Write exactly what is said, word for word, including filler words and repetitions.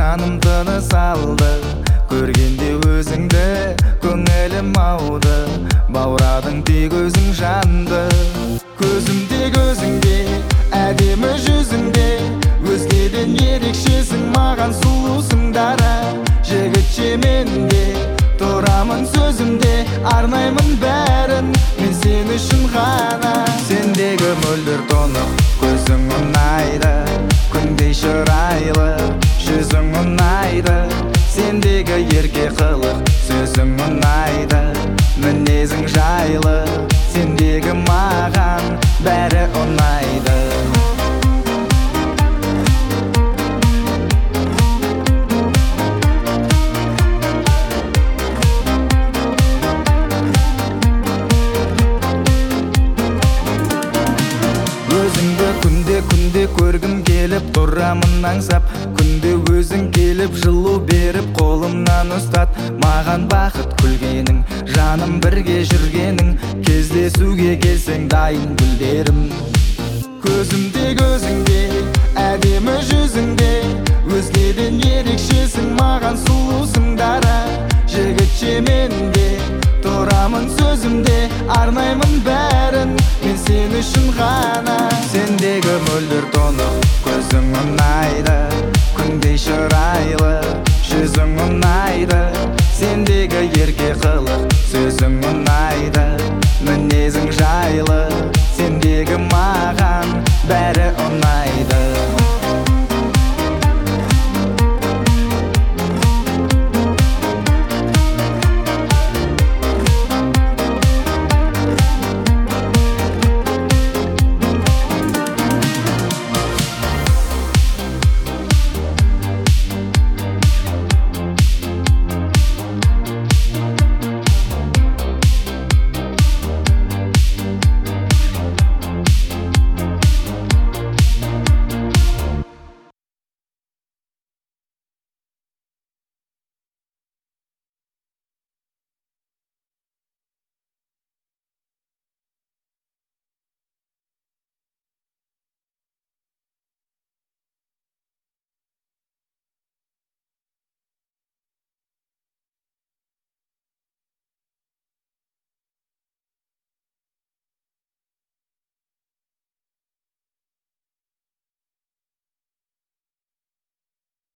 жаным тыныс алды. Көргенде өзіңді көңілім ауды. Бауырадың тек өзің жанды. Көзімде көзіңде, әдемі жүзіңде, өзгеден ерекшесің, маған сұлусың дара. Жігітше менде тұрамын сөзімде, арнаймын бәрін мен сен үшін ғана. Сендегі мөлдір тұнық көзің ұнайды, күндей шырайлы жүзің ұнайды. Сендегі ерке қылық сөзің ұнайды, мінезің жайлы, сендегі маған бәрі ұнайды. Өзіңді күнде-күнде көргім келіп тұрамын аңсап. Күнде өзің келіп жылу беріп қолымнан ұстат. Маған бақыт күлгенің, жаным бірге жүргенің, кездесуге келсең дайын гүлдерім. Көзімде көзіңде, әдемі жүзіңде, өзгеден ерекшесің, маған сұлусың дара. Жігітше менде тұрамын сөзімде, арнаймын бәрін мен сен үшін ғана. Сендегі мөлдір тұнық көзің ұнайды, күндей шырайлы жүзің ұнайды.